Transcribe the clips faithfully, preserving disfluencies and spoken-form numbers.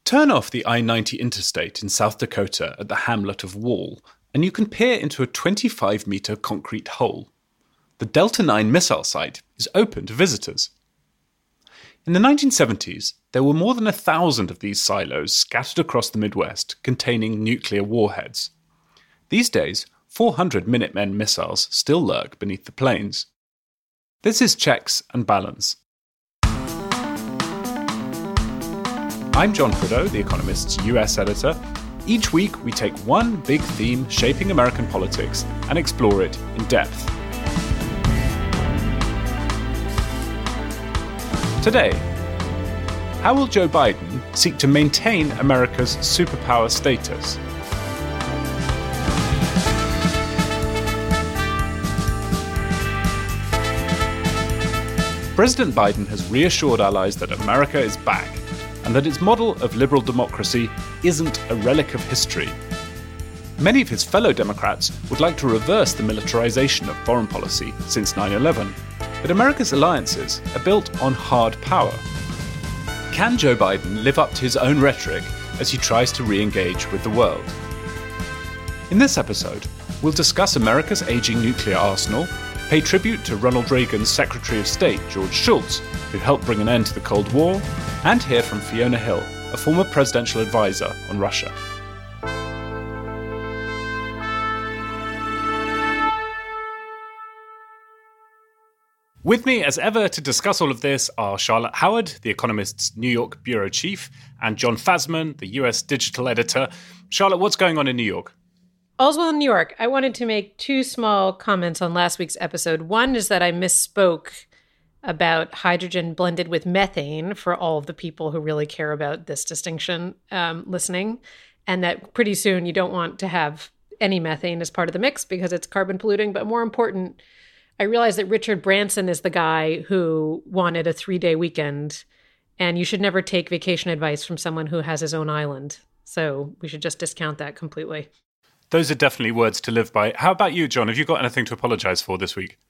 Turn off the I ninety interstate in South Dakota at the hamlet of Wall, and you can peer into a twenty-five metre concrete hole. The Delta nine missile site is open to visitors. In the nineteen seventies, there were more than a thousand of these silos scattered across the Midwest containing nuclear warheads. These days, four hundred Minutemen missiles still lurk beneath the plains. This is Checks and Balance. I'm John Prideaux, The Economist's U S editor. Each week, we take one big theme shaping American politics and explore it in depth. Today, how will Joe Biden seek to maintain America's superpower status? President Biden has reassured allies that America is back and that its model of liberal democracy isn't a relic of history. Many of his fellow Democrats would like to reverse the militarization of foreign policy since nine eleven, but America's alliances are built on hard power. Can Joe Biden live up to his own rhetoric as he tries to re-engage with the world? In this episode, we'll discuss America's aging nuclear arsenal, pay tribute to Ronald Reagan's Secretary of State, George Shultz, who helped bring an end to the Cold War, and hear from Fiona Hill, a former presidential advisor on Russia. With me, as ever, to discuss all of this are Charlotte Howard, The Economist's New York bureau chief, and John Fasman, the U S digital editor. Charlotte, what's going on in New York? All's well in New York. I wanted to make two small comments on last week's episode. One is that I misspoke about hydrogen blended with methane for all of the people who really care about this distinction um, listening, and that pretty soon you don't want to have any methane as part of the mix because it's carbon polluting. But more important, I realized that Richard Branson is the guy who wanted a three-day weekend, and you should never take vacation advice from someone who has his own island. So we should just discount that completely. Those are definitely words to live by. How about you, John? Have you got anything to apologize for this week?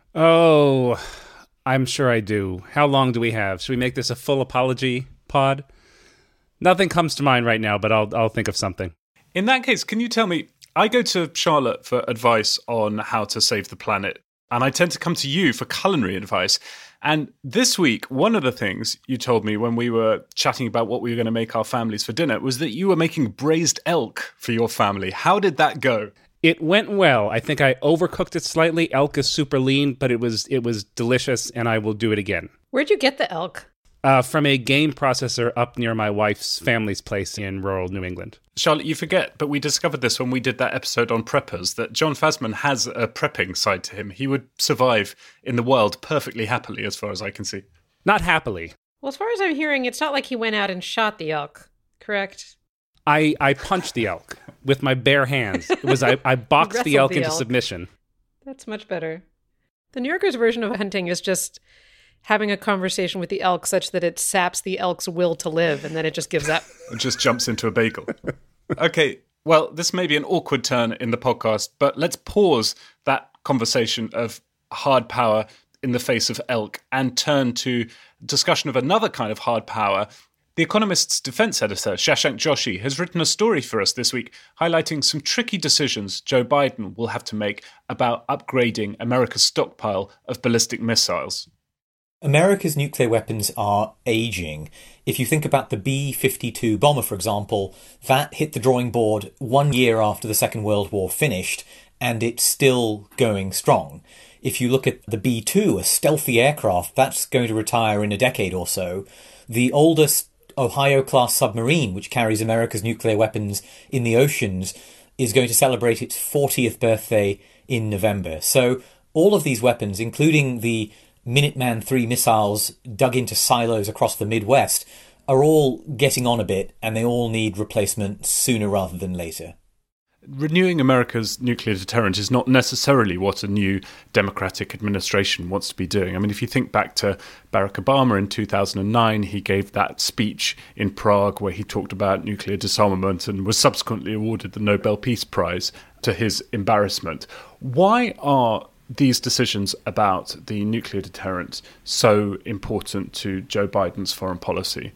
Oh, I'm sure I do. How long do we have? Should we make this a full apology pod? Nothing comes to mind right now, but I'll I'll think of something. In that case, can you tell me, I go to Charlotte for advice on how to save the planet, and I tend to come to you for culinary advice. And this week, one of the things you told me when we were chatting about what we were going to make our families for dinner was that you were making braised elk for your family. How did that go? It went well. I think I overcooked it slightly. Elk is super lean, but it was it was delicious, and I will do it again. Where'd you get the elk? Uh, from a game processor up near my wife's family's place in rural New England. Charlotte, you forget, but we discovered this when we did that episode on preppers, that John Fasman has a prepping side to him. He would survive in the wild perfectly happily, as far as I can see. Not happily. Well, as far as I'm hearing, it's not like he went out and shot the elk, correct? I, I punched the elk with my bare hands. It was I, I boxed the elk the into elk. submission. That's much better. The New Yorker's version of hunting is just having a conversation with the elk such that it saps the elk's will to live, and then it just gives up. It just jumps into a bagel. Okay, well, this may be an awkward turn in the podcast, but let's pause that conversation of hard power in the face of elk and turn to discussion of another kind of hard power. The Economist's defense editor, Shashank Joshi, has written a story for us this week highlighting some tricky decisions Joe Biden will have to make about upgrading America's stockpile of ballistic missiles. America's nuclear weapons are aging. If you think about the B fifty-two bomber, for example, that hit the drawing board one year after the Second World War finished, and it's still going strong. If you look at the B two, a stealthy aircraft, that's going to retire in a decade or so. The oldest Ohio-class submarine, which carries America's nuclear weapons in the oceans, is going to celebrate its fortieth birthday in November. So all of these weapons, including the Minuteman three missiles dug into silos across the Midwest, are all getting on a bit, and they all need replacement sooner rather than later. Renewing America's nuclear deterrent is not necessarily what a new Democratic administration wants to be doing. I mean, if you think back to Barack Obama in two thousand nine, he gave that speech in Prague where he talked about nuclear disarmament and was subsequently awarded the Nobel Peace Prize to his embarrassment. Why are these decisions about the nuclear deterrent so important to Joe Biden's foreign policy?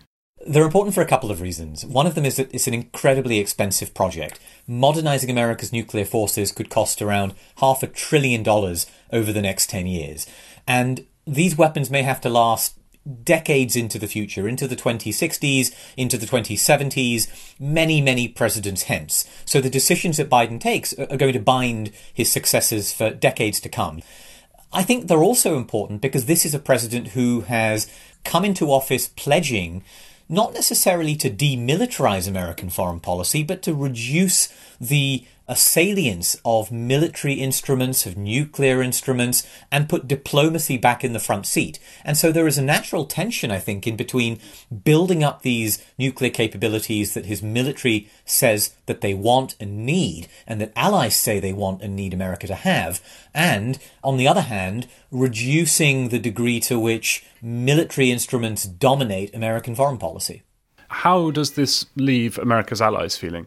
They're important for a couple of reasons. One of them is that it's an incredibly expensive project. Modernizing America's nuclear forces could cost around half a trillion dollars over the next ten years. And these weapons may have to last decades into the future, into the twenty sixties, into the twenty seventies, many, many presidents hence. So the decisions that Biden takes are going to bind his successors for decades to come. I think they're also important because this is a president who has come into office pledging not necessarily to demilitarize American foreign policy, but to reduce the uh, salience of military instruments, of nuclear instruments, and put diplomacy back in the front seat. And so there is a natural tension, I think, in between building up these nuclear capabilities that his military says that they want and need, and that allies say they want and need America to have, and, on the other hand, reducing the degree to which military instruments dominate American foreign policy. How does this leave America's allies feeling?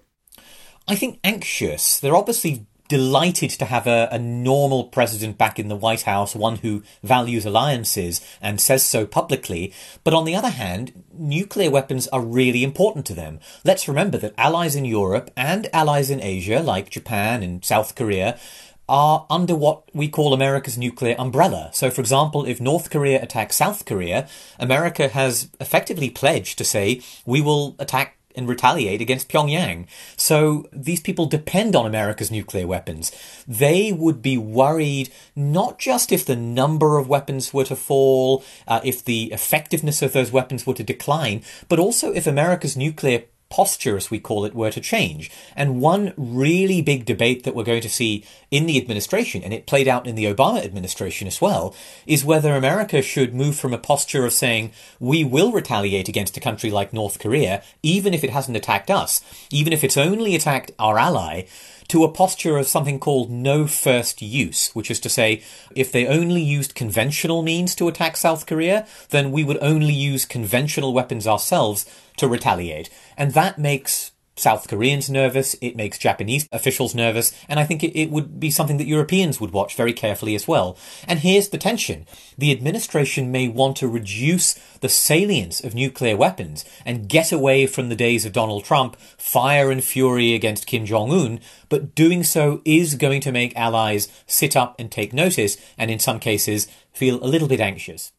I think anxious. They're obviously delighted to have a, a normal president back in the White House, one who values alliances and says so publicly. But on the other hand, nuclear weapons are really important to them. Let's remember that allies in Europe and allies in Asia, like Japan and South Korea, are under what we call America's nuclear umbrella. So, for example, if North Korea attacks South Korea, America has effectively pledged to say, we will attack and retaliate against Pyongyang. So these people depend on America's nuclear weapons. They would be worried not just if the number of weapons were to fall, uh, if the effectiveness of those weapons were to decline, but also if America's nuclear posture, as we call it, were to change. And one really big debate that we're going to see in the administration, and it played out in the Obama administration as well, is whether America should move from a posture of saying, we will retaliate against a country like North Korea, even if it hasn't attacked us, even if it's only attacked our ally, to a posture of something called no first use, which is to say, if they only used conventional means to attack South Korea, then we would only use conventional weapons ourselves to retaliate. And that makes South Koreans nervous, it makes Japanese officials nervous, and I think it, it would be something that Europeans would watch very carefully as well. And here's the tension. The administration may want to reduce the salience of nuclear weapons and get away from the days of Donald Trump, fire and fury against Kim Jong-un, but doing so is going to make allies sit up and take notice, and in some cases feel a little bit anxious.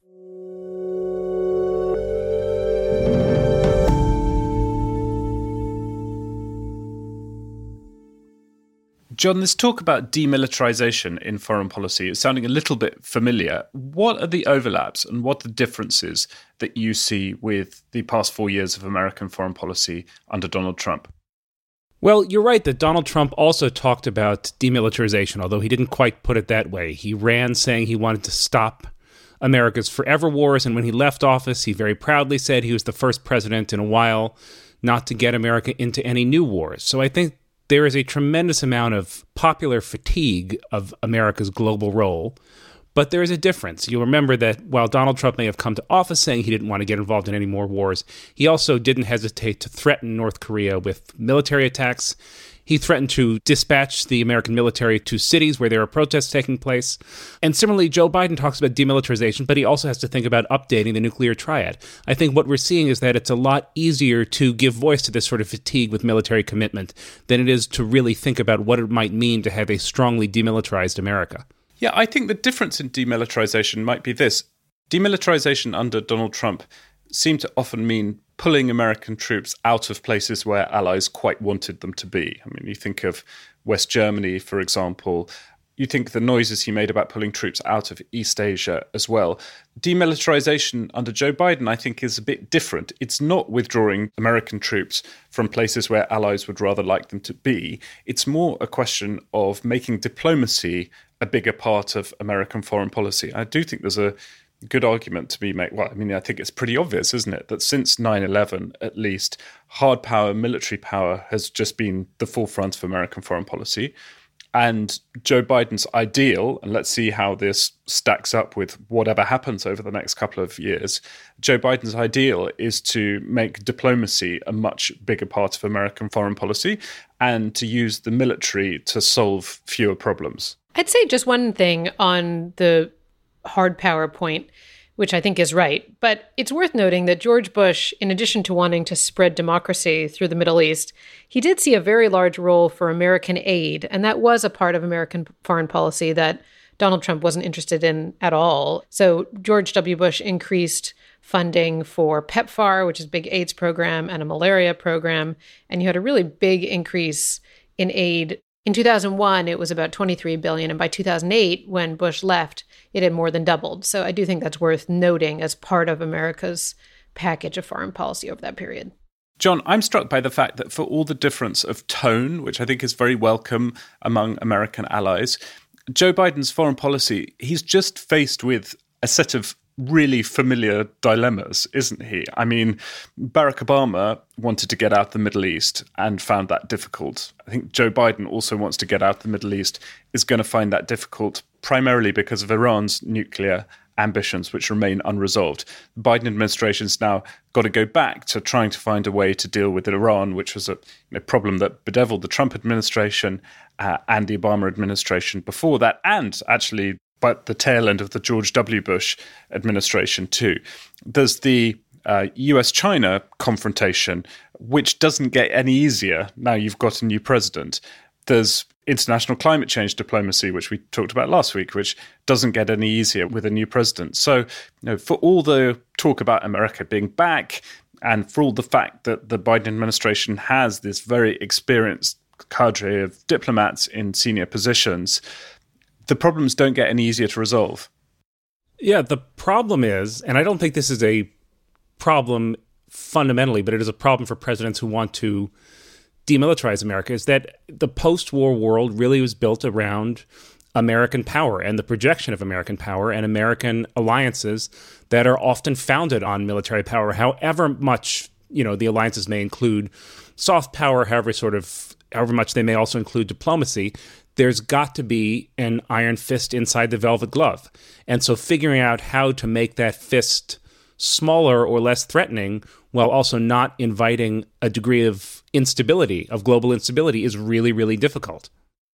John, this talk about demilitarization in foreign policy is sounding a little bit familiar. What are the overlaps and what are the differences that you see with the past four years of American foreign policy under Donald Trump? Well, you're right that Donald Trump also talked about demilitarization, although he didn't quite put it that way. He ran saying he wanted to stop America's forever wars, and when he left office, he very proudly said he was the first president in a while not to get America into any new wars. So I think there is a tremendous amount of popular fatigue of America's global role, but there is a difference. You'll remember that while Donald Trump may have come to office saying he didn't want to get involved in any more wars, he also didn't hesitate to threaten North Korea with military attacks. He threatened to dispatch the American military to cities where there are protests taking place. And similarly, Joe Biden talks about demilitarization, but he also has to think about updating the nuclear triad. I think what we're seeing is that it's a lot easier to give voice to this sort of fatigue with military commitment than it is to really think about what it might mean to have a strongly demilitarized America. Yeah, I think the difference in demilitarization might be this. Demilitarization under Donald Trump seemed to often mean pulling American troops out of places where allies quite wanted them to be. I mean, you think of West Germany, for example. You think the noises he made about pulling troops out of East Asia as well. Demilitarization under Joe Biden, I think, is a bit different. It's not withdrawing American troops from places where allies would rather like them to be. It's more a question of making diplomacy a bigger part of American foreign policy. I do think there's a good argument to be made. Well, I mean, I think it's pretty obvious, isn't it, that since nine eleven, at least, hard power, military power has just been the forefront of American foreign policy. And Joe Biden's ideal, and let's see how this stacks up with whatever happens over the next couple of years, Joe Biden's ideal is to make diplomacy a much bigger part of American foreign policy and to use the military to solve fewer problems. I'd say just one thing on the hard power point. which I think is right. But it's worth noting that George Bush, in addition to wanting to spread democracy through the Middle East, he did see a very large role for American aid. And that was a part of American foreign policy that Donald Trump wasn't interested in at all. So George W. Bush increased funding for PEPFAR, which is a big AIDS program, and a malaria program. And you had a really big increase in aid. In two thousand one, it was about twenty-three billion dollars. And by two thousand eight, when Bush left, it had more than doubled. So I do think that's worth noting as part of America's package of foreign policy over that period. John, I'm struck by the fact that for all the difference of tone, which I think is very welcome among American allies, Joe Biden's foreign policy, he's just faced with a set of really familiar dilemmas, isn't he? I mean, Barack Obama wanted to get out the Middle East and found that difficult. I think Joe Biden also wants to get out the Middle East, is going to find that difficult primarily because of Iran's nuclear ambitions, which remain unresolved. The Biden administration's now got to go back to trying to find a way to deal with Iran, which was a you know, problem that bedeviled the Trump administration uh, and the Obama administration before that, and actually but the tail end of the George W. Bush administration too. There's the uh, U S China confrontation, which doesn't get any easier now you've got a new president. There's international climate change diplomacy, which we talked about last week, which doesn't get any easier with a new president. So, you know, for all the talk about America being back, and for all the fact that the Biden administration has this very experienced cadre of diplomats in senior positions, the problems don't get any easier to resolve. Yeah, the problem is, and I don't think this is a problem fundamentally, but it is a problem for presidents who want to demilitarize America, is that the post-war world really was built around American power and the projection of American power and American alliances that are often founded on military power, however much, you know, the alliances may include soft power, however sort of, however much they may also include diplomacy. There's got to be an iron fist inside the velvet glove. And so figuring out how to make that fist smaller or less threatening while also not inviting a degree of instability, of global instability, is really, really difficult.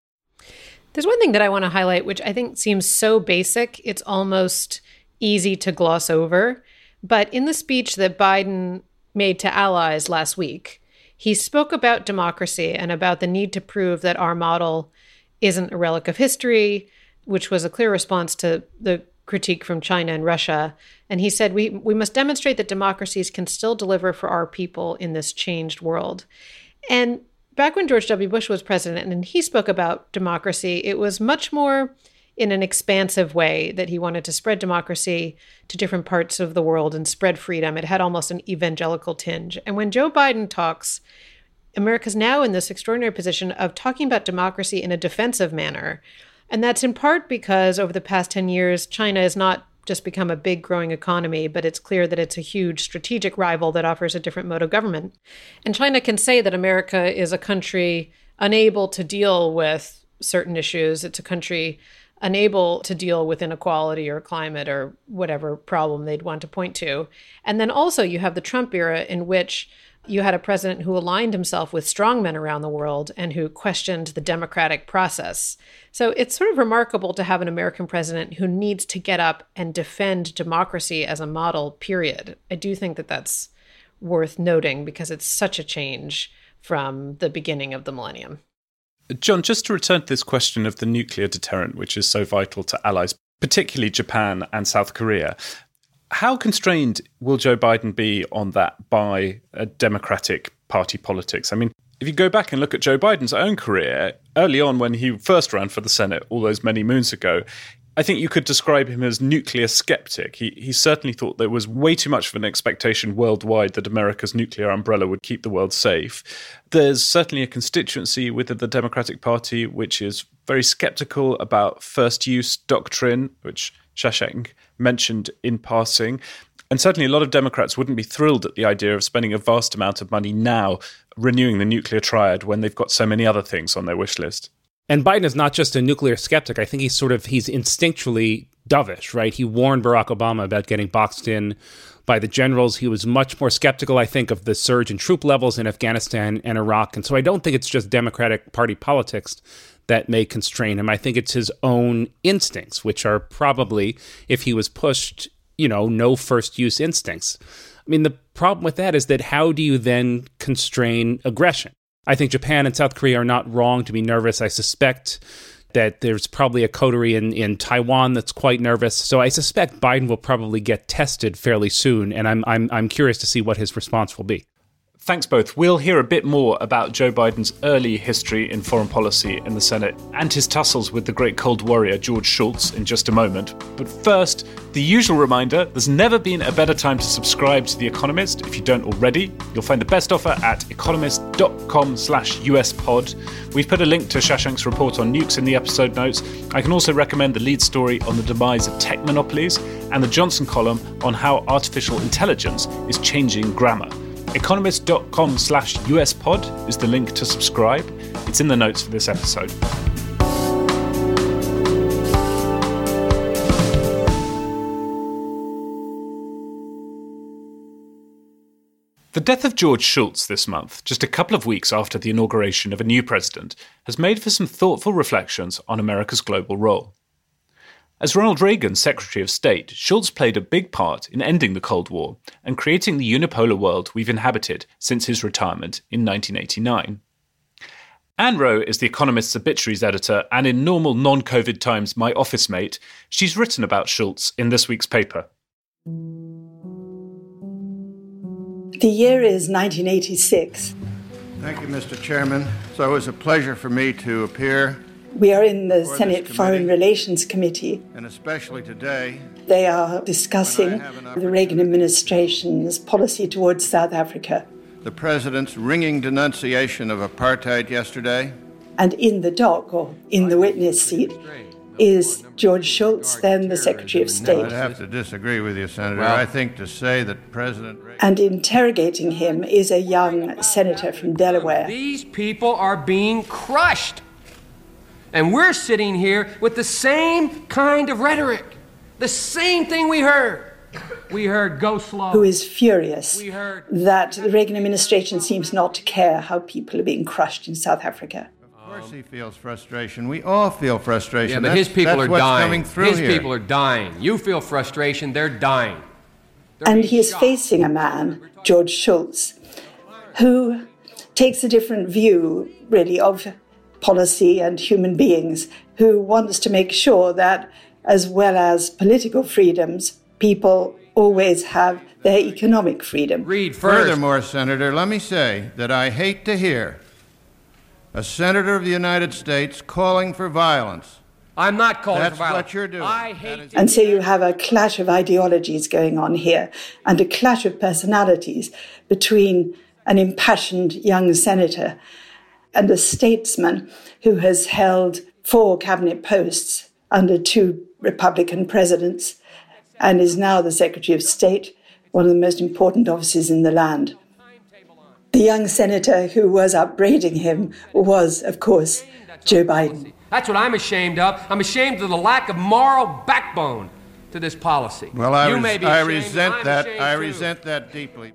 There's one thing that I want to highlight, which I think seems so basic, it's almost easy to gloss over. But in the speech that Biden made to allies last week, he spoke about democracy and about the need to prove that our model isn't a relic of history, which was a clear response to the critique from China and Russia. And he said, we, we must demonstrate that democracies can still deliver for our people in this changed world. And back when George W. Bush was president and he spoke about democracy, it was much more in an expansive way that he wanted to spread democracy to different parts of the world and spread freedom. It had almost an evangelical tinge. And when Joe Biden talks, America's now in this extraordinary position of talking about democracy in a defensive manner. And that's in part because over the past ten years, China has not just become a big growing economy, but it's clear that it's a huge strategic rival that offers a different mode of government. And China can say that America is a country unable to deal with certain issues. It's a country unable to deal with inequality or climate or whatever problem they'd want to point to. And then also you have the Trump era in which you had a president who aligned himself with strongmen around the world and who questioned the democratic process. So it's sort of remarkable to have an American president who needs to get up and defend democracy as a model, period. I do think that that's worth noting because it's such a change from the beginning of the millennium. John, just to return to this question of the nuclear deterrent, which is so vital to allies, particularly Japan and South Korea, how constrained will Joe Biden be on that by a Democratic Party politics? I mean, if you go back and look at Joe Biden's own career, early on when he first ran for the Senate all those many moons ago, I think you could describe him as nuclear skeptic. He, he certainly thought there was way too much of an expectation worldwide that America's nuclear umbrella would keep the world safe. There's certainly a constituency within the Democratic Party which is very skeptical about first use doctrine, which Shashank mentioned in passing. And certainly a lot of Democrats wouldn't be thrilled at the idea of spending a vast amount of money now renewing the nuclear triad when they've got so many other things on their wish list. And Biden is not just a nuclear skeptic. I think he's sort of, he's instinctually dovish, right? He warned Barack Obama about getting boxed in by the generals. He was much more skeptical, I think, of the surge in troop levels in Afghanistan and Iraq. And so I don't think it's just Democratic Party politics that may constrain him. I think it's his own instincts, which are probably, if he was pushed you know, no first use instincts. I mean, the problem with that is that how do you then constrain aggression? I think Japan and South Korea are not wrong to be nervous. I suspect that there's probably a coterie in, in Taiwan that's quite nervous. So I suspect Biden will probably get tested fairly soon, and I'm I'm I'm curious to see what his response will be. Thanks both. We'll hear a bit more about Joe Biden's early history in foreign policy in the Senate and his tussles with the great Cold Warrior George Shultz in just a moment. But first, the usual reminder, there's never been a better time to subscribe to The Economist if you don't already. You'll find the best offer at economist.com slash uspod. We've put a link to Shashank's report on nukes in the episode notes. I can also recommend the lead story on the demise of tech monopolies and the Johnson column on how artificial intelligence is changing grammar. Economist.com slash uspod is the link to subscribe. It's in the notes for this episode. The death of George Shultz this month, just a couple of weeks after the inauguration of a new president, has made for some thoughtful reflections on America's global role. As Ronald Reagan's Secretary of State, Shultz played a big part in ending the Cold War and creating the unipolar world we've inhabited since his retirement in nineteen eighty-nine. Anne Rowe is The Economist's obituaries editor and in normal non-COVID times my office mate. She's written about Shultz in this week's paper. The year is nineteen eighty-six. Thank you, Mister Chairman. It's always a pleasure for me to appear. We are in the Senate Foreign Relations Committee. And especially today, they are discussing the Reagan administration's policy towards South Africa. The president's ringing denunciation of apartheid yesterday. And in the dock, or in the witness seat, is George Shultz, then the Secretary of State. I'd have to disagree with you, Senator. Well, I think to say that President Reagan... And interrogating him is a young senator from Delaware. These people are being crushed. And we're sitting here with the same kind of rhetoric. The same thing we heard. We heard go slow. Who is furious that the Reagan administration seems not to care how people are being crushed in South Africa. Of course he feels frustration. We all feel frustration. Yeah, but that's, his people that's are what's dying. Coming through his here. people are dying. You feel frustration, they're dying. They're and he is shocked. facing a man, George Shultz, who takes a different view, really, of policy and human beings, who wants to make sure that, as well as political freedoms, people always have their economic freedom. Read first. Furthermore, Senator, let me say that I hate to hear a senator of the United States calling for violence. I'm not calling That's for violence. what you're doing. I hate And so you have a clash of ideologies going on here, and a clash of personalities between an impassioned young senator and a statesman who has held four cabinet posts under two Republican presidents and is now the Secretary of State, one of the most important offices in the land. The young senator who was upbraiding him was, of course, Joe Biden. That's what I'm ashamed of. I'm ashamed of the lack of moral backbone to this policy. Well, I, you res- may be I ashamed, resent I'm that. ashamed I too. resent that deeply.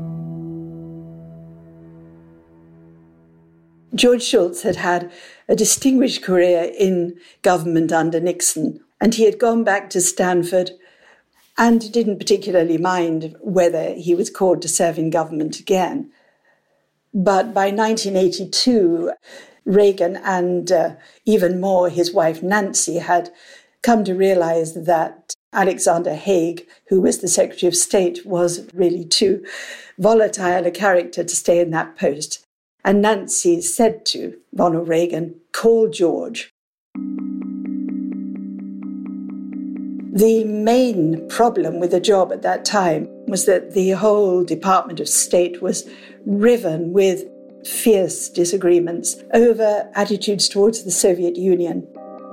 George Shultz had had a distinguished career in government under Nixon, and he had gone back to Stanford and didn't particularly mind whether he was called to serve in government again. But by nineteen eighty-two, Reagan and uh, even more his wife Nancy had come to realize that Alexander Haig, who was the Secretary of State, was really too volatile a character to stay in that post. And Nancy said to Ronald Reagan, "Call George." The main problem with the job at that time was that the whole Department of State was riven with fierce disagreements over attitudes towards the Soviet Union.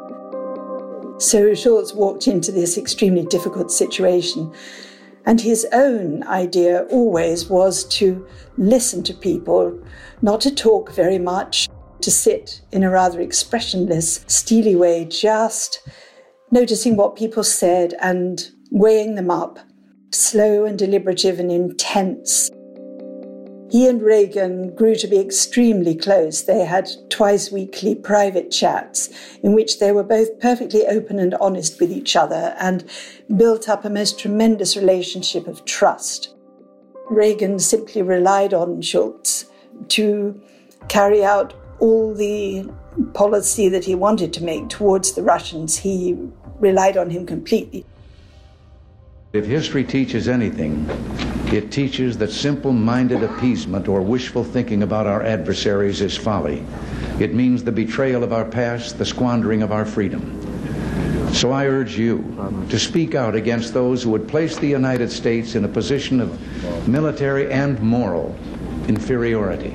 So Shultz walked into this extremely difficult situation, and his own idea always was to listen to people, not to talk very much, to sit in a rather expressionless, steely way, just noticing what people said and weighing them up, slow and deliberative and intense. He and Reagan grew to be extremely close. They had twice weekly private chats in which they were both perfectly open and honest with each other and built up a most tremendous relationship of trust. Reagan simply relied on Shultz to carry out all the policy that he wanted to make towards the Russians. He relied on him completely. If history teaches anything, it teaches that simple-minded appeasement or wishful thinking about our adversaries is folly. It means the betrayal of our past, the squandering of our freedom. So I urge you to speak out against those who would place the United States in a position of military and moral inferiority.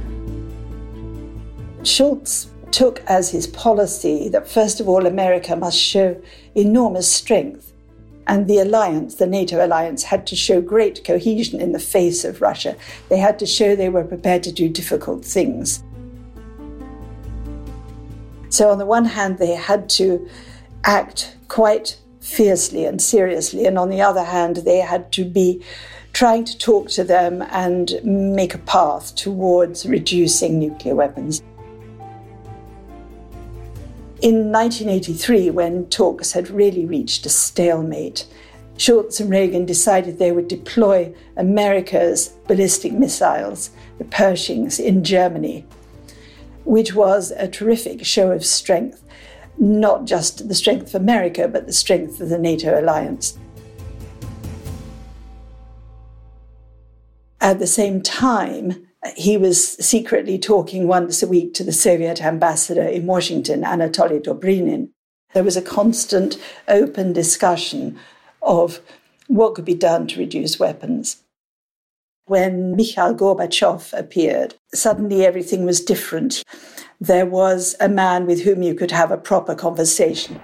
Shultz took as his policy that, first of all, America must show enormous strength. And the alliance, the NATO alliance, had to show great cohesion in the face of Russia. They had to show they were prepared to do difficult things. So on the one hand, they had to act quite fiercely and seriously. And on the other hand, they had to be trying to talk to them and make a path towards reducing nuclear weapons. In nineteen eighty-three, when talks had really reached a stalemate, Shultz and Reagan decided they would deploy America's ballistic missiles, the Pershings, in Germany, which was a terrific show of strength, not just the strength of America, but the strength of the NATO alliance. At the same time, he was secretly talking once a week to the Soviet ambassador in Washington, Anatoly Dobrynin. There was a constant open discussion of what could be done to reduce weapons. When Mikhail Gorbachev appeared, suddenly everything was different. There was a man with whom you could have a proper conversation.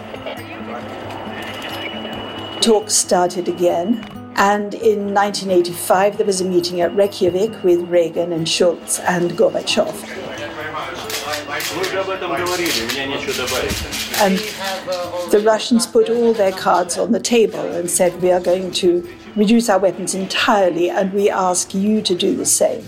Talks started again. And in nineteen eighty-five, there was a meeting at Reykjavik with Reagan and Shultz and Gorbachev. And the Russians put all their cards on the table and said, we are going to reduce our weapons entirely, and we ask you to do the same.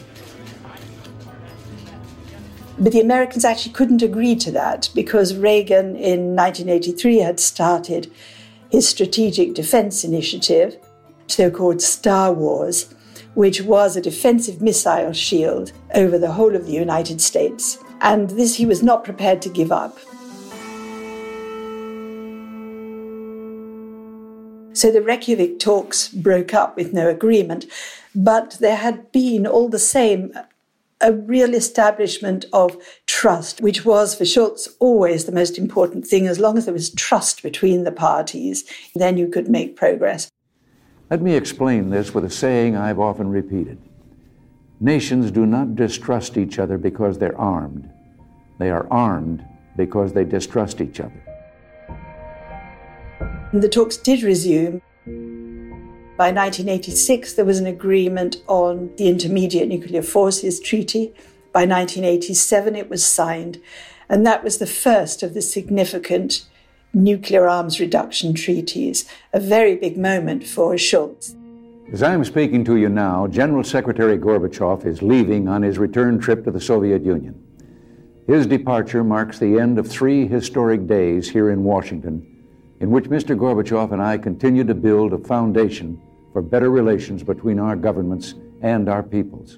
But the Americans actually couldn't agree to that, because Reagan in nineteen eighty-three had started his Strategic Defense Initiative, so-called Star Wars, which was a defensive missile shield over the whole of the United States. And this he was not prepared to give up. So the Reykjavik talks broke up with no agreement, but there had been all the same a real establishment of trust, which was for Shultz always the most important thing. As long as there was trust between the parties, then you could make progress. Let me explain this with a saying I've often repeated. Nations do not distrust each other because they're armed. They are armed because they distrust each other. The talks did resume. By nineteen eighty-six, there was an agreement on the Intermediate Nuclear Forces Treaty. By nineteen eighty-seven, it was signed. And that was the first of the significant nuclear arms reduction treaties, a very big moment for Shultz. As I am speaking to you now, General Secretary Gorbachev is leaving on his return trip to the Soviet Union. His departure marks the end of three historic days here in Washington, in which Mister Gorbachev and I continue to build a foundation for better relations between our governments and our peoples.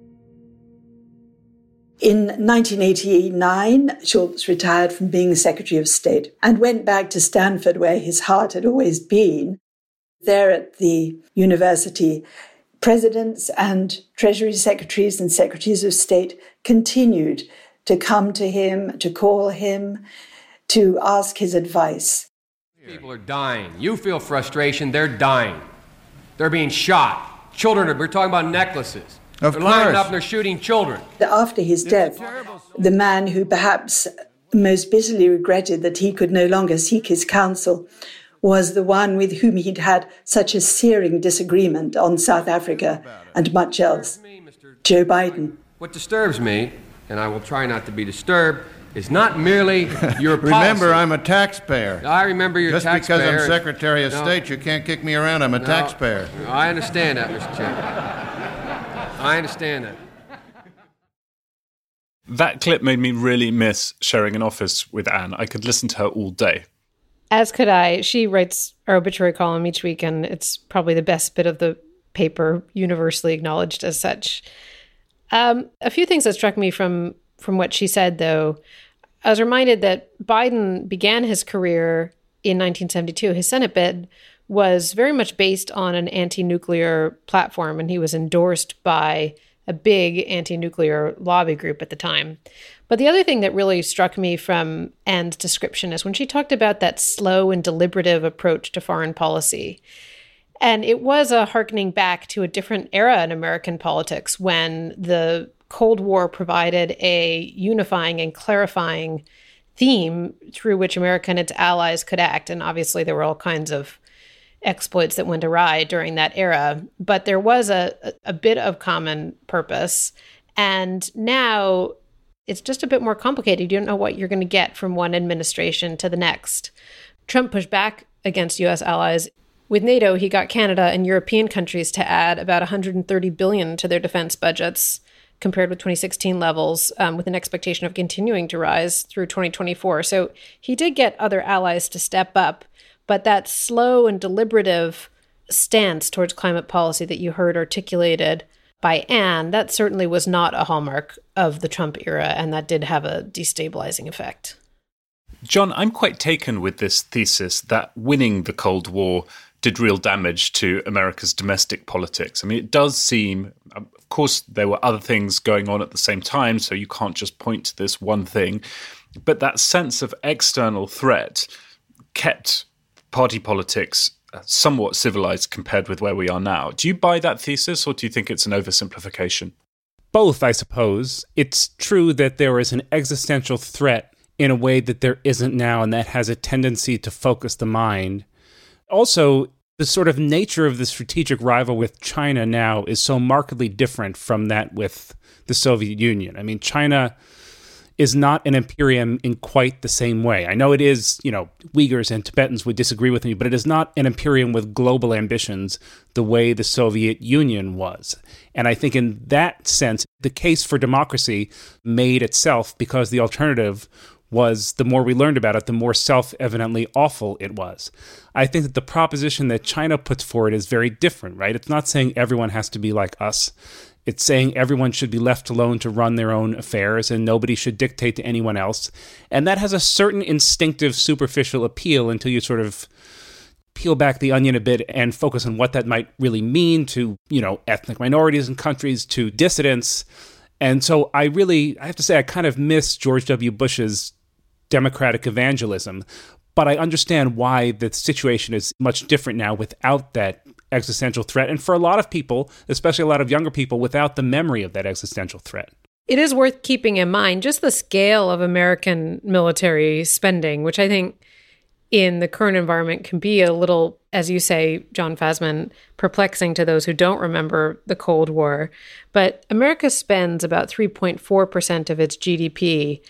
In nineteen eighty-nine, Shultz retired from being Secretary of State and went back to Stanford, where his heart had always been. There at the university, presidents and Treasury secretaries and secretaries of state continued to come to him, to call him, to ask his advice. People are dying. You feel frustration. They're dying. They're being shot. Children, are, we're talking about necklaces. Of they're course. lining up and they're shooting children. After his death, the man who perhaps most bitterly regretted that he could no longer seek his counsel was the one with whom he'd had such a searing disagreement on South Africa and much else, Joe Biden. What disturbs me, and I will try not to be disturbed, is not merely your policy. Remember, I'm a taxpayer. I remember you're Just a taxpayer. because I'm Secretary of no, State, you can't kick me around. I'm a no, taxpayer. I understand that, Mister Chairman. I understand that. That clip made me really miss sharing an office with Anne. I could listen to her all day. As could I. She writes our obituary column each week, and it's probably the best bit of the paper, universally acknowledged as such. Um, a few things that struck me from, from what she said, though. I was reminded that Biden began his career in nineteen seventy-two. His Senate bid was very much based on an anti-nuclear platform, and he was endorsed by a big anti-nuclear lobby group at the time. But the other thing that really struck me from Anne's description is when she talked about that slow and deliberative approach to foreign policy. And it was a hearkening back to a different era in American politics when the Cold War provided a unifying and clarifying theme through which America and its allies could act. And obviously there were all kinds of exploits that went awry during that era, but there was a, a bit of common purpose. And now it's just a bit more complicated. You don't know what you're going to get from one administration to the next. Trump pushed back against U S allies. With NATO, he got Canada and European countries to add about one hundred thirty billion dollars to their defense budgets compared with twenty sixteen levels, um, with an expectation of continuing to rise through twenty twenty-four. So he did get other allies to step up. But that slow and deliberative stance towards climate policy that you heard articulated by Anne, that certainly was not a hallmark of the Trump era, and that did have a destabilizing effect. John, I'm quite taken with this thesis that winning the Cold War did real damage to America's domestic politics. I mean, it does seem, of course, there were other things going on at the same time, so you can't just point to this one thing. But that sense of external threat kept party politics somewhat civilized compared with where we are now. Do you buy that thesis, or do you think it's an oversimplification? Both, I suppose. It's true that there is an existential threat in a way that there isn't now, and that has a tendency to focus the mind. Also, the sort of nature of the strategic rival with China now is so markedly different from that with the Soviet Union. I mean, China is not an imperium in quite the same way. I know it is, you know, Uyghurs and Tibetans would disagree with me, but it is not an imperium with global ambitions the way the Soviet Union was. And I think in that sense, the case for democracy made itself because the alternative was, the more we learned about it, the more self-evidently awful it was. I think that the proposition that China puts forward is very different, right? It's not saying everyone has to be like us. It's saying everyone should be left alone to run their own affairs and nobody should dictate to anyone else. And that has a certain instinctive, superficial appeal until you sort of peel back the onion a bit and focus on what that might really mean to, you know, ethnic minorities in countries, to dissidents. And so I really, I have to say, I kind of miss George W. Bush's democratic evangelism. But I understand why the situation is much different now without that existential threat. And for a lot of people, especially a lot of younger people, without the memory of that existential threat. It is worth keeping in mind just the scale of American military spending, which I think in the current environment can be a little, as you say, John Fasman, perplexing to those who don't remember the Cold War. But America spends about three point four percent of its G D P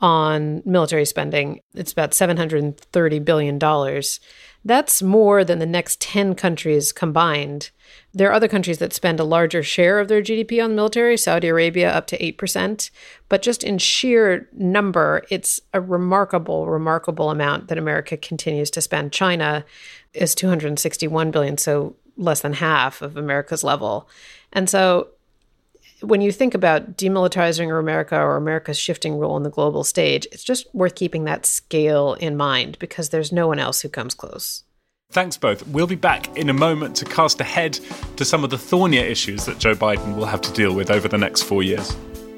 on military spending. It's about seven hundred thirty billion dollars. That's more than the next ten countries combined. There are other countries that spend a larger share of their G D P on military, Saudi Arabia up to eight percent. But just in sheer number, it's a remarkable, remarkable amount that America continues to spend. China is two hundred sixty-one billion dollars, so less than half of America's level. And so when you think about demilitarizing America or America's shifting role on the global stage, it's just worth keeping that scale in mind because there's no one else who comes close. Thanks both. We'll be back in a moment to cast ahead to some of the thornier issues that Joe Biden will have to deal with over the next four years.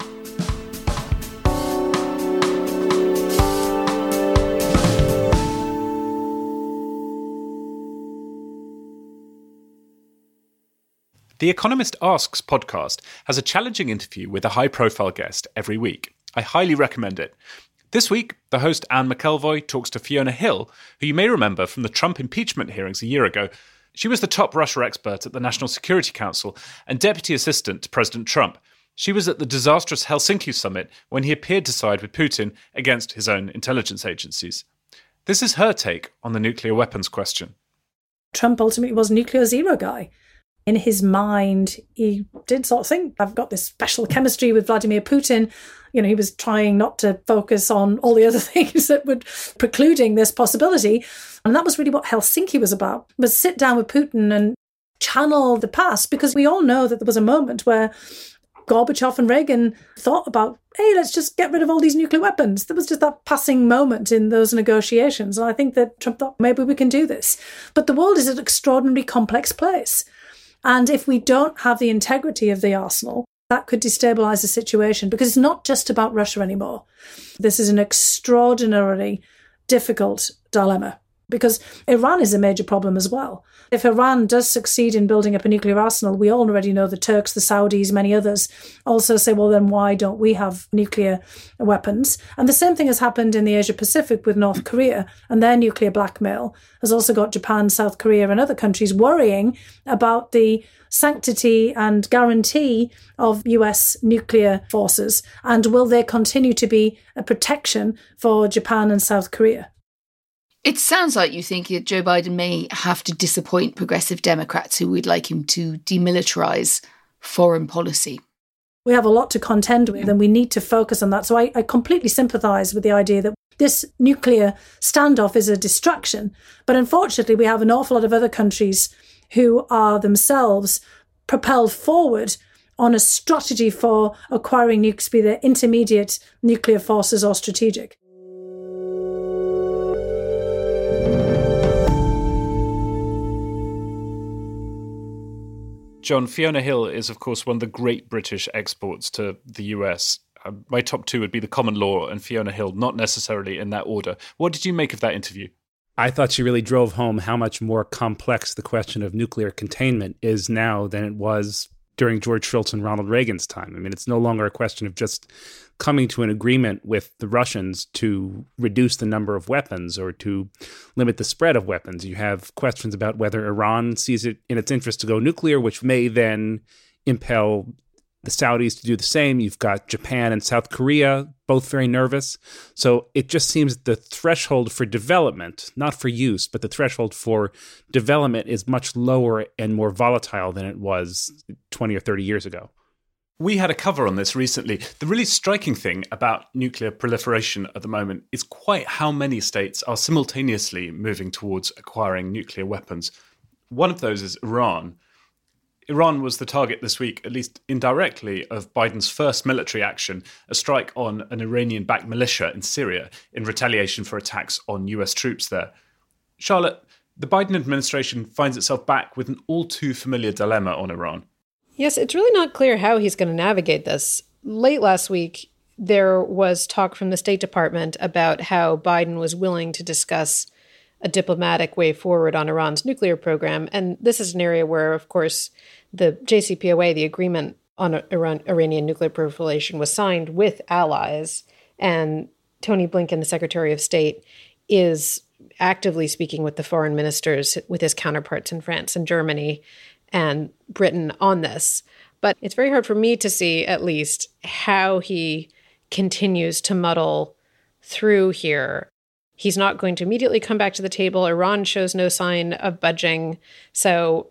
The Economist Asks podcast has a challenging interview with a high-profile guest every week. I highly recommend it. This week, the host Anne McElvoy talks to Fiona Hill, who you may remember from the Trump impeachment hearings a year ago. She was the top Russia expert at the National Security Council and deputy assistant to President Trump. She was at the disastrous Helsinki summit when he appeared to side with Putin against his own intelligence agencies. This is her take on the nuclear weapons question. Trump ultimately was a nuclear zero guy. In his mind, he did sort of think, I've got this special chemistry with Vladimir Putin. You know, he was trying not to focus on all the other things that were precluding this possibility. And that was really what Helsinki was about, was sit down with Putin and channel the past, because we all know that there was a moment where Gorbachev and Reagan thought about, hey, let's just get rid of all these nuclear weapons. There was just that passing moment in those negotiations. And I think that Trump thought, maybe we can do this. But the world is an extraordinarily complex place. And if we don't have the integrity of the arsenal, that could destabilise the situation, because it's not just about Russia anymore. This is an extraordinarily difficult dilemma, because Iran is a major problem as well. If Iran does succeed in building up a nuclear arsenal, we already know the Turks, the Saudis, many others also say, well, then why don't we have nuclear weapons? And the same thing has happened in the Asia-Pacific with North Korea, and their nuclear blackmail has also got Japan, South Korea and other countries worrying about the sanctity and guarantee of U S nuclear forces, and will they continue to be a protection for Japan and South Korea? It sounds like you think that Joe Biden may have to disappoint progressive Democrats who would like him to demilitarize foreign policy. We have a lot to contend with, and we need to focus on that. So I, I completely sympathise with the idea that this nuclear standoff is a distraction. But unfortunately, we have an awful lot of other countries who are themselves propelled forward on a strategy for acquiring nukes, be they intermediate nuclear forces or strategic. John, Fiona Hill is, of course, one of the great British exports to the U S. Uh, my top two would be the common law and Fiona Hill, not necessarily in that order. What did you make of that interview? I thought she really drove home how much more complex the question of nuclear containment is now than it was during George Shultz and Ronald Reagan's time. I mean, it's no longer a question of just coming to an agreement with the Russians to reduce the number of weapons or to limit the spread of weapons. You have questions about whether Iran sees it in its interest to go nuclear, which may then impel the Saudis to do the same. You've got Japan and South Korea, both very nervous. So it just seems that the threshold for development, not for use, but the threshold for development is much lower and more volatile than it was twenty or thirty years ago. We had a cover on this recently. The really striking thing about nuclear proliferation at the moment is quite how many states are simultaneously moving towards acquiring nuclear weapons. One of those is Iran. Iran was the target this week, at least indirectly, of Biden's first military action, a strike on an Iranian-backed militia in Syria in retaliation for attacks on U S troops there. Charlotte, the Biden administration finds itself back with an all-too-familiar dilemma on Iran. Yes, it's really not clear how he's going to navigate this. Late last week, there was talk from the State Department about how Biden was willing to discuss a diplomatic way forward on Iran's nuclear program. And this is an area where, of course, the J C P O A, the agreement on Iran, Iranian nuclear proliferation, was signed with allies. And Tony Blinken, the Secretary of State, is actively speaking with the foreign ministers, with his counterparts in France and Germany and Britain on this. But it's very hard for me to see, at least, how he continues to muddle through here. He's not going to immediately come back to the table. Iran shows no sign of budging. So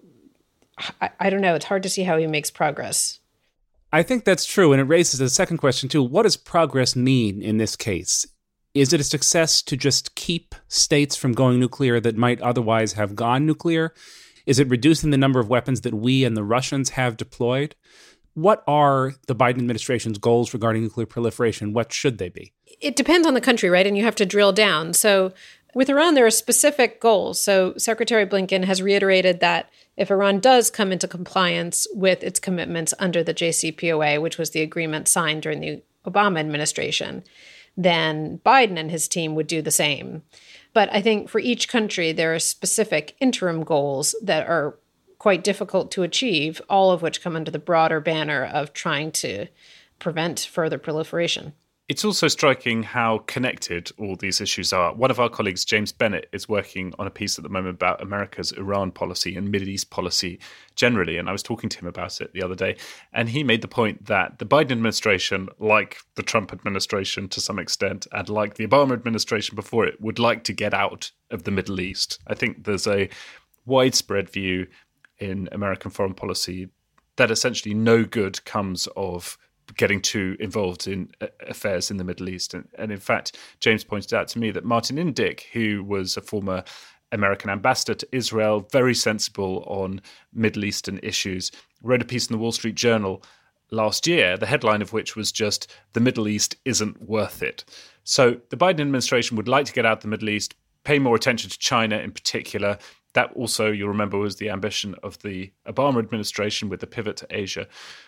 I, I don't know. It's hard to see how he makes progress. I think that's true. And it raises a second question, too. What does progress mean in this case? Is it a success to just keep states from going nuclear that might otherwise have gone nuclear? Is it reducing the number of weapons that we and the Russians have deployed? What are the Biden administration's goals regarding nuclear proliferation? What should they be? It depends on the country, right? And you have to drill down. So with Iran, there are specific goals. So Secretary Blinken has reiterated that if Iran does come into compliance with its commitments under the J C P O A, which was the agreement signed during the Obama administration, then Biden and his team would do the same. But I think for each country, there are specific interim goals that are quite difficult to achieve, all of which come under the broader banner of trying to prevent further proliferation. It's also striking how connected all these issues are. One of our colleagues, James Bennett, is working on a piece at the moment about America's Iran policy and Middle East policy generally, and I was talking to him about it the other day, and he made the point that the Biden administration, like the Trump administration to some extent, and like the Obama administration before it, would like to get out of the Middle East. I think there's a widespread view in American foreign policy that essentially no good comes of getting too involved in affairs in the Middle East. And, and in fact, James pointed out to me that Martin Indyk, who was a former American ambassador to Israel, very sensible on Middle Eastern issues, wrote a piece in the Wall Street Journal last year, the headline of which was just, "The Middle East isn't worth it." So the Biden administration would like to get out of the Middle East, pay more attention to China in particular. That also, you'll remember, was the ambition of the Obama administration with the pivot to Asia.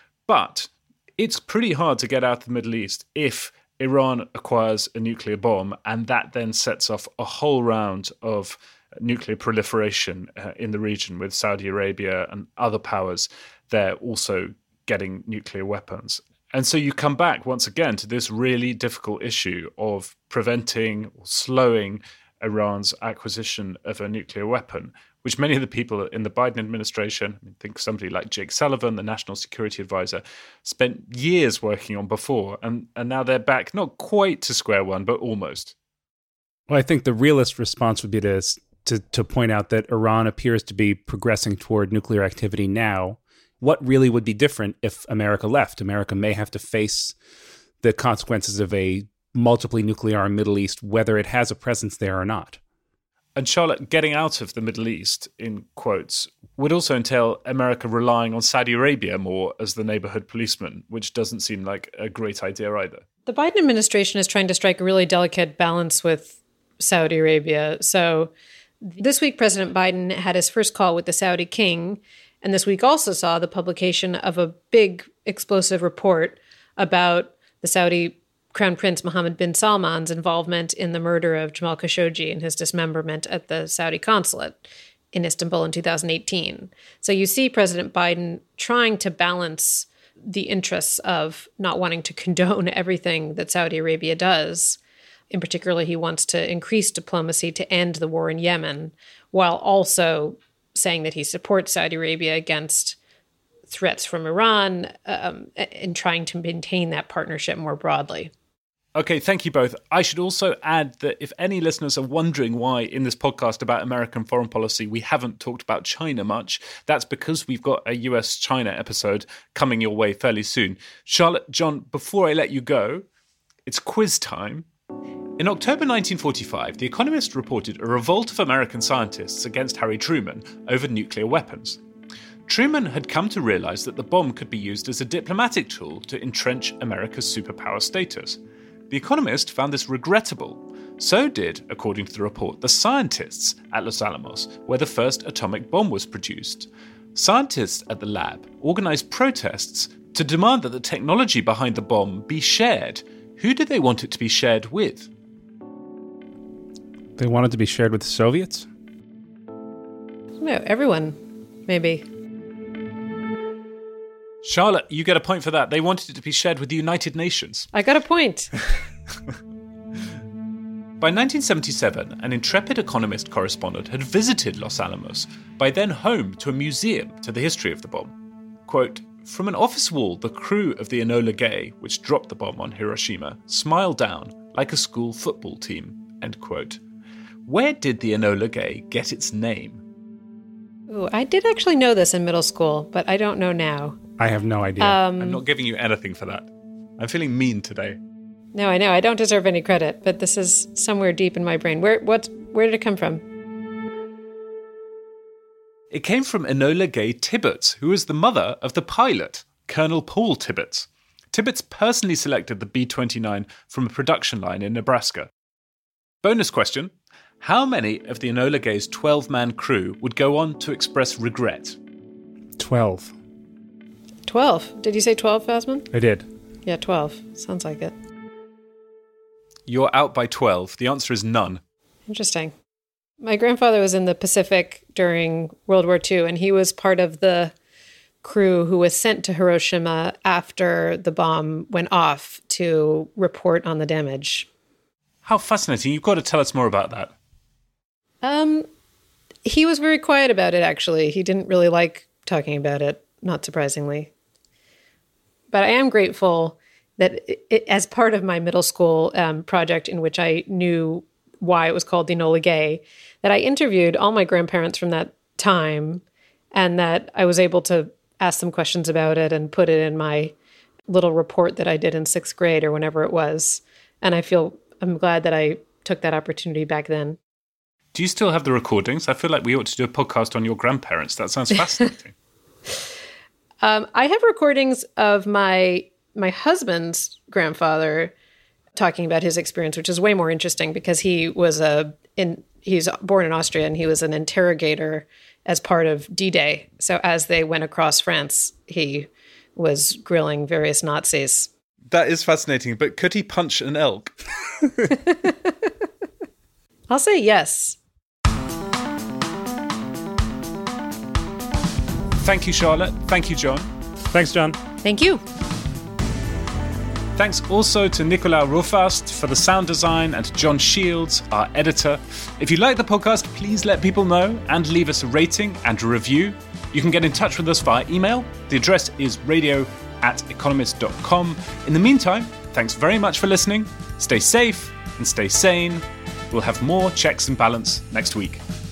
But it's pretty hard to get out of the Middle East if Iran acquires a nuclear bomb, and that then sets off a whole round of nuclear proliferation uh, in the region, with Saudi Arabia and other powers there also getting nuclear weapons. And so you come back once again to this really difficult issue of preventing or slowing Iran's acquisition of a nuclear weapon, which many of the people in the Biden administration, I think somebody like Jake Sullivan, the national security advisor, spent years working on before. And, and now they're back, not quite to square one, but almost. Well, I think the realist response would be to, to, to point out that Iran appears to be progressing toward nuclear activity now. What really would be different if America left? America may have to face the consequences of a multiply nuclear Middle East, whether it has a presence there or not. And Charlotte, getting out of the Middle East, in quotes, would also entail America relying on Saudi Arabia more as the neighborhood policeman, which doesn't seem like a great idea either. The Biden administration is trying to strike a really delicate balance with Saudi Arabia. So this week, President Biden had his first call with the Saudi king, and this week also saw the publication of a big explosive report about the Saudi Crown Prince Mohammed bin Salman's involvement in the murder of Jamal Khashoggi and his dismemberment at the Saudi consulate in Istanbul in two thousand eighteen. So you see President Biden trying to balance the interests of not wanting to condone everything that Saudi Arabia does. In particular, he wants to increase diplomacy to end the war in Yemen, while also saying that he supports Saudi Arabia against threats from Iran um, and trying to maintain that partnership more broadly. Okay, thank you both. I should also add that if any listeners are wondering why in this podcast about American foreign policy we haven't talked about China much, that's because we've got a U S China episode coming your way fairly soon. Charlotte, John, before I let you go, it's quiz time. In October nineteen forty-five, The Economist reported a revolt of American scientists against Harry Truman over nuclear weapons. Truman had come to realize that the bomb could be used as a diplomatic tool to entrench America's superpower status. The Economist found this regrettable. So did, according to the report, the scientists at Los Alamos, where the first atomic bomb was produced. Scientists at the lab organized protests to demand that the technology behind the bomb be shared. Who did they want it to be shared with? They wanted to be shared with the Soviets? No, everyone, maybe. Charlotte, you get a point for that. They wanted it to be shared with the United Nations. I got a point. By nineteen seventy-seven, an intrepid Economist correspondent had visited Los Alamos, by then home to a museum to the history of the bomb. Quote, "From an office wall, the crew of the Enola Gay, which dropped the bomb on Hiroshima, smiled down like a school football team." End quote. Where did the Enola Gay get its name? Ooh, I did actually know this in middle school, but I don't know now. I have no idea. Um, I'm not giving you anything for that. I'm feeling mean today. No, I know. I don't deserve any credit, but this is somewhere deep in my brain. Where what? Where did it come from? It came from Enola Gay Tibbets, who was the mother of the pilot, Colonel Paul Tibbets. Tibbets personally selected the B twenty-nine from a production line in Nebraska. Bonus question. How many of the Enola Gay's twelve-man crew would go on to express regret? Twelve. Twelve. Did you say twelve, Fasman? I did. Yeah, twelve. Sounds like it. You're out by twelve. The answer is none. Interesting. My grandfather was in the Pacific during World War Two, and he was part of the crew who was sent to Hiroshima after the bomb went off to report on the damage. How fascinating. You've got to tell us more about that. Um, he was very quiet about it, actually. He didn't really like talking about it, not surprisingly. But I am grateful that it, it, as part of my middle school um, project in which I knew why it was called the Enola Gay, that I interviewed all my grandparents from that time and that I was able to ask them questions about it and put it in my little report that I did in sixth grade or whenever it was. And I feel, I'm glad that I took that opportunity back then. Do you still have the recordings? I feel like we ought to do a podcast on your grandparents. That sounds fascinating. um, I have recordings of my my husband's grandfather talking about his experience, which is way more interesting because he was a in he's born in Austria and he was an interrogator as part of D-Day. So as they went across France, he was grilling various Nazis. That is fascinating, but could he punch an elk? I'll say yes. Thank you, Charlotte. Thank you, John. Thanks, John. Thank you. Thanks also to Nicolas Rofast for the sound design and to John Shields, our editor. If you like the podcast, please let people know and leave us a rating and a review. You can get in touch with us via email. The address is radio at economist dot com. In the meantime, thanks very much for listening. Stay safe and stay sane. We'll have more Checks and Balance next week.